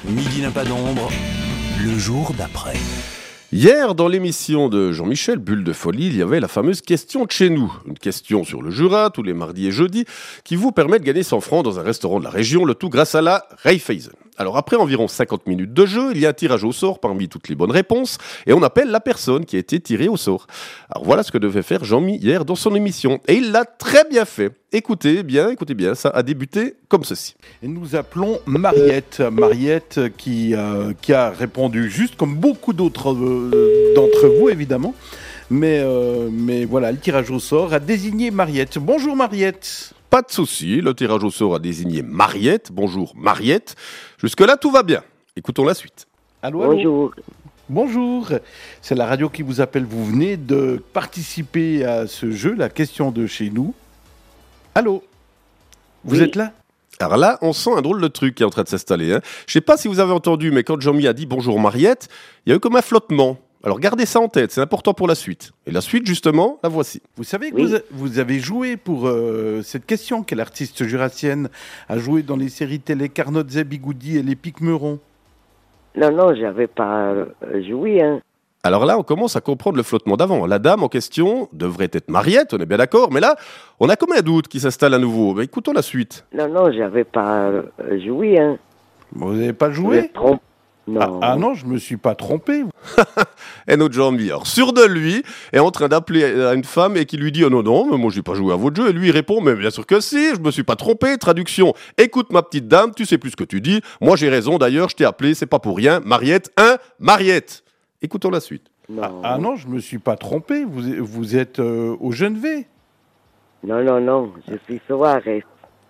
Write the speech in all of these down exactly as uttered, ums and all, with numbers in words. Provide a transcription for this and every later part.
Midi n'a pas d'ombre, le jour d'après. Hier, dans l'émission de Jean-Michel, Bulle de Folie, il y avait la fameuse question de chez nous. Une question sur le Jura, tous les mardis et jeudis, qui vous permet de gagner cent francs dans un restaurant de la région, le tout grâce à la Raiffeisen. Alors après environ cinquante minutes de jeu, il y a un tirage au sort parmi toutes les bonnes réponses, et on appelle la personne qui a été tirée au sort. Alors voilà ce que devait faire Jean-Mi hier dans son émission, et il l'a très bien fait. Écoutez bien, écoutez bien, ça a débuté comme ceci. Et nous appelons Mariette, Mariette qui, euh, qui a répondu juste comme beaucoup d'autres euh, d'entre vous évidemment, mais, euh, mais voilà, le tirage au sort a désigné Mariette. Bonjour Mariette. Pas de souci, le tirage au sort a désigné Mariette. Bonjour Mariette. Jusque-là, tout va bien. Écoutons la suite. Allô, allô. Bonjour. Bonjour, c'est la radio qui vous appelle. Vous venez de participer à ce jeu, la question de chez nous. Allô, vous Oui. êtes là? Alors là, on sent un drôle de truc qui est en train de s'installer. Hein. Je sais pas si vous avez entendu, mais quand Jean-Mi a dit bonjour Mariette, il y a eu comme un flottement. Alors gardez ça en tête, c'est important pour la suite. Et la suite, justement, la voici. Vous savez que Oui. vous, a- vous avez joué pour euh, cette question. Quelle artiste jurassienne a joué dans les séries télé Carnot et Bigoudi et les Pic-Meuron? Non, non, j'avais pas euh, joué, hein. Alors là, on commence à comprendre le flottement d'avant. La dame en question devrait être Mariette, on est bien d'accord, mais là, on a comme un doute qui s'installe à nouveau. Mais écoutons la suite. Non, non, j'avais pas euh, joué, hein. Vous n'avez pas Vous joué? êtes trompé. ah, Non. ah non, je me suis pas trompé. Et notre Jean-Mi, alors sûr de lui, est en train d'appeler à une femme et qui lui dit « Oh non, non, mais moi j'ai pas joué à votre jeu ». Et lui il répond « Mais bien sûr que si, je me suis pas trompé ». Traduction « Écoute ma petite dame, tu sais plus ce que tu dis. Moi j'ai raison d'ailleurs, je t'ai appelé, c'est pas pour rien. Mariette, hein, Mariette ». Écoutons la suite. Non. Ah, ah non, je me suis pas trompé. Vous, vous êtes euh, au Genevet. non, non, non, je suis Soares.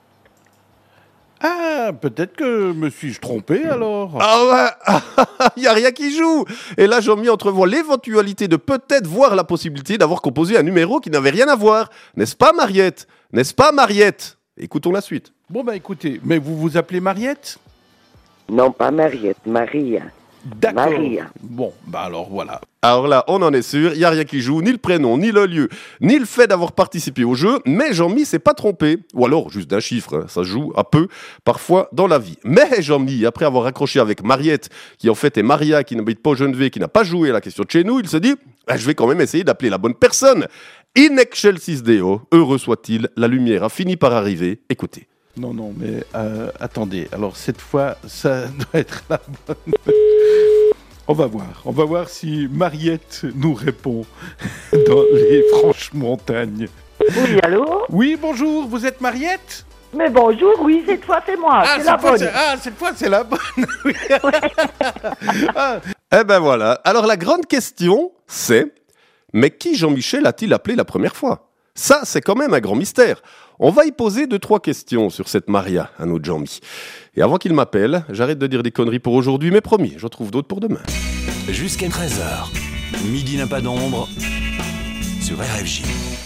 Ah, peut-être que me suis-je trompé alors. Ah ouais, il y a rien qui joue. Et là Jean-Mi entrevoit l'éventualité de peut-être voir la possibilité d'avoir composé un numéro qui n'avait rien à voir. N'est-ce pas Mariette? N'est-ce pas Mariette? Écoutons la suite. Bon bah écoutez, mais vous vous appelez Mariette? Non, pas Mariette, Maria. D'accord. Maria. Bon, bah alors voilà. Alors là, on en est sûr, il n'y a rien qui joue, ni le prénom, ni le lieu, ni le fait d'avoir participé au jeu, mais Jean-Mi s'est pas trompé. Ou alors, juste d'un chiffre, hein, ça se joue à peu, parfois, dans la vie. Mais Jean-Mi, après avoir accroché avec Mariette, qui en fait est Maria, qui n'habite pas au Genevet, qui n'a pas joué à la question de chez nous, il se dit, ah, je vais quand même essayer d'appeler la bonne personne. In excelsis Deo, heureux soit-il, la lumière a fini par arriver. Écoutez. Non, non, mais euh, attendez. Alors cette fois, ça doit être la bonne. On va voir. On va voir si Mariette nous répond dans les franches montagnes. Oui, allô? Oui, bonjour. Vous êtes Mariette? Mais bonjour, oui, cette fois c'est moi, c'est la cette fois, bonne. c'est- ah, cette fois, c'est la bonne. Oui. Ah, Eh ben voilà. Alors la grande question, c'est, mais qui Jean-Michel a-t-il appelé la première fois? Ça, c'est quand même un grand mystère. On va y poser deux, trois questions sur cette Maria, à notre Jean-Mi. Et avant qu'il m'appelle, j'arrête de dire des conneries pour aujourd'hui, mais promis, j'en trouve d'autres pour demain. Jusqu'à treize heures, Midi n'a pas d'ombre sur R F J.